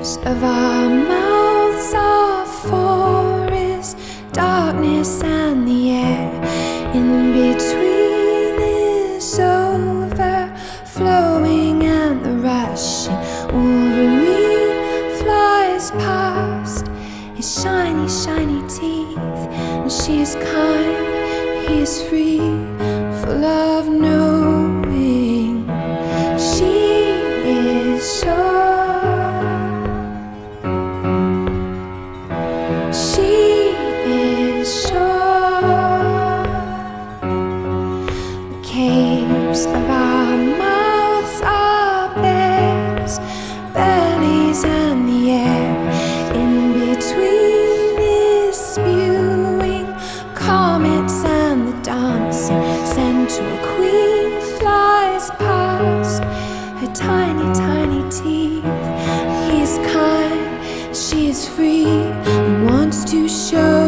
caves of our mouths are forest, darkness and the air in between is overflowing, and the rushing Wolverine flies past his shiny, shiny teeth. And she is kind, he is free, full of knowing. She is sure, she is sure. The caves of our mouths are bears, bellies and the air in between is spewing comets, and the dancing centaur queen flies past her tiny, tiny teeth. He is kind, she is free, and wants to show